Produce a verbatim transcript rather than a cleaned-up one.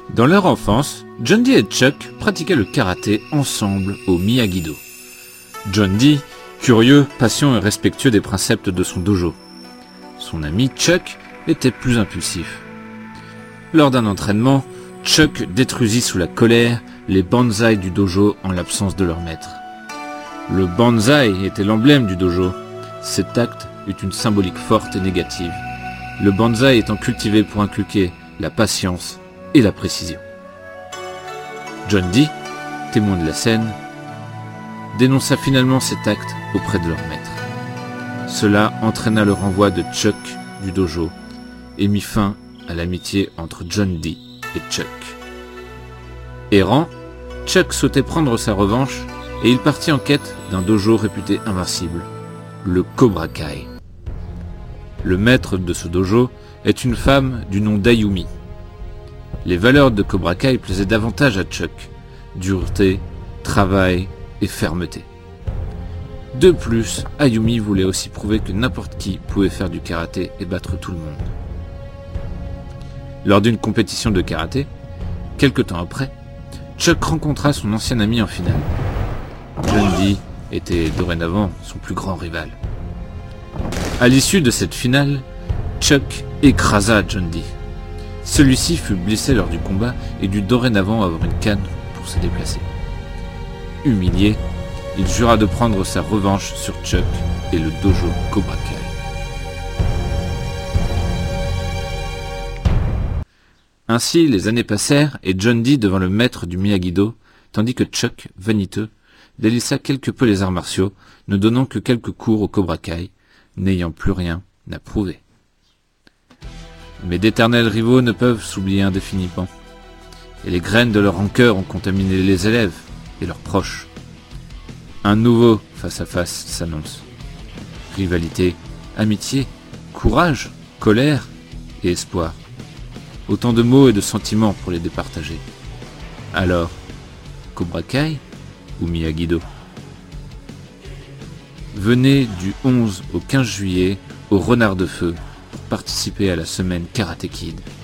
Dans leur enfance, John Dee et Chuck pratiquaient le karaté ensemble au Miyagi-Do. John Dee, curieux, patient et respectueux des préceptes de son dojo. Son ami Chuck était plus impulsif. Lors d'un entraînement, Chuck détruisit sous la colère les bonsaïs du dojo en l'absence de leur maître. Le bonsaï était l'emblème du dojo. Cet acte eut une symbolique forte et négative, le bonsaï étant cultivé pour inculquer la patience et la précision. John Dee, témoin de la scène, dénonça finalement cet acte auprès de leur maître. Cela entraîna le renvoi de Chuck du dojo et mit fin à l'amitié entre John Dee et Chuck. Errant, Chuck souhaitait prendre sa revanche et il partit en quête d'un dojo réputé invincible, le Cobra Kai. Le maître de ce dojo est une femme du nom d'Ayumi. Les valeurs de Cobra Kai plaisaient davantage à Chuck, dureté, travail et fermeté. De plus, Ayumi voulait aussi prouver que n'importe qui pouvait faire du karaté et battre tout le monde. Lors d'une compétition de karaté, quelque temps après, Chuck rencontra son ancien ami en finale. John Dee était dorénavant son plus grand rival. À l'issue de cette finale, Chuck écrasa John Dee. Celui-ci fut blessé lors du combat et dut dorénavant avoir une canne pour se déplacer. Humilié, il jura de prendre sa revanche sur Chuck et le dojo Cobra Kai. Ainsi, les années passèrent et John Dee devint le maître du Miyagi-Do, tandis que Chuck, vaniteux, délaissa quelque peu les arts martiaux, ne donnant que quelques cours au Cobra Kai, n'ayant plus rien à prouver. Mais d'éternels rivaux ne peuvent s'oublier indéfiniment, et les graines de leur rancœur ont contaminé les élèves et leurs proches. Un nouveau face-à-face s'annonce. Rivalité, amitié, courage, colère et espoir. Autant de mots et de sentiments pour les départager. Alors, Cobra Kai ou Miyagi-Do? Venez du onze au quinze juillet au Renard de Feu pour participer à la semaine Karate Kid.